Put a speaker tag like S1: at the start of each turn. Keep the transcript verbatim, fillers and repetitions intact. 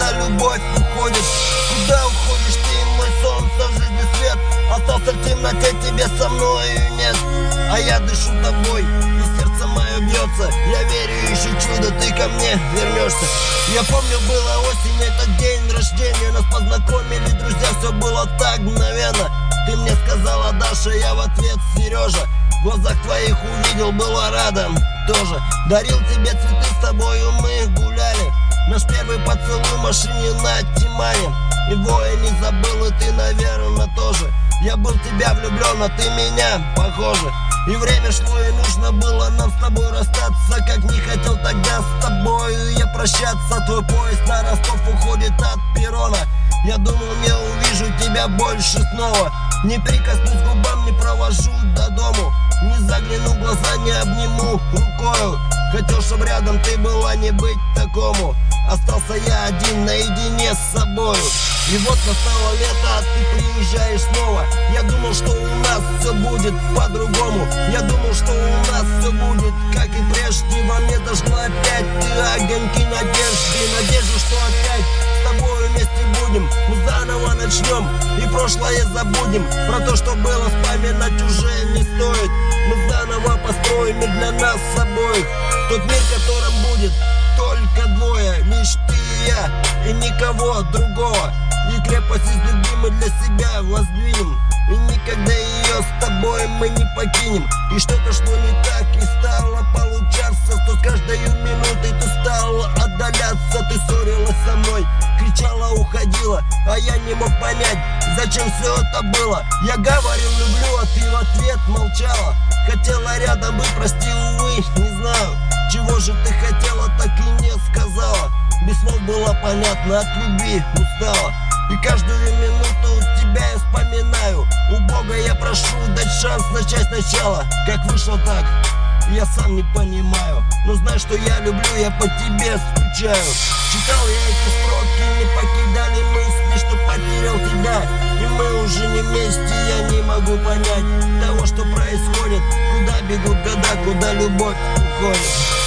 S1: куда любовь уходит. Куда уходишь ты, мой солнце, жизни свет? Остался в темноте, тебе со мною нет. А я дышу тобой, и сердце мое бьется. Я верю, ищу чудо, ты ко мне вернешься. Я помню, была осень, этот день рождения. Нас познакомили друзья, все было так мгновенно. Ты мне сказала, Даша, я в ответ, Сережа. В глазах твоих увидел, была рада тоже. Дарил тебе цветы, с тобою мы гуляли. Наш первый поцелуй в машине на Тимане. Его я не забыл, и ты, наверное, тоже. Я был в тебя влюблен, а ты меня, похоже. И время шло, и нужно было нам с тобой расстаться. Как не хотел тогда с тобою я прощаться. Твой поезд на Ростов уходит от перрона. Я думал, не увижу тебя больше снова. Не прикоснусь к губам, не провожу до дому. Не загляну в глаза, не обниму рукою. Хотел, чтоб рядом ты была, не быть такому. Остался я один наедине с собою. И вот настало лето, а ты приезжаешь снова. Я думал, что у нас все будет по-другому. Я думал, что у нас все будет как и прежде. Во мне зажгла опять ты огоньки надежды. Надежду, что опять с тобой вместе будем. Мы заново начнем и прошлое забудем. Про то, что было, вспоминать уже не стоит. Мы заново построим мир для нас с собой. Тот мир, в котором будет только двое. Лишь ты и я, и никого другого. И крепость из любимой для себя воздвинем. И никогда ее с тобой мы не покинем. И что-то шло не так, и стало получаться. Что с каждой минутой ты стала отдаляться. Ты ссорилась со мной, кричала, уходила. А я не мог понять, зачем все это было. Я говорил люблю, а ты в ответ молчала. Хотела рядом быть, прости, увы, не знаю. Чего же ты хотела, так и не сказала. Без слов было понятно, от любви устала. И каждую минуту тебя я вспоминаю. У Бога я прошу дать шанс начать сначала. Как вышло так, я сам не понимаю. Но знай, что я люблю, я по тебе скучаю. Читал я эти строки, не покидали мысли, что потерял тебя. И мы уже не вместе, я не могу понять того, что происходит. Куда бегут года, куда любовь уходит.